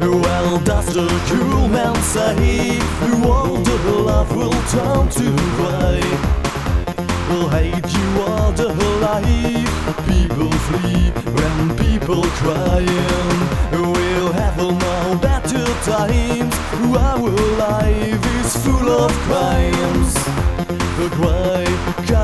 Well, does the cruel man say all the love will turn to cry? Will hate you all the life. People flee when people crying. We'll have no better times. Our life is full of crimes. The cry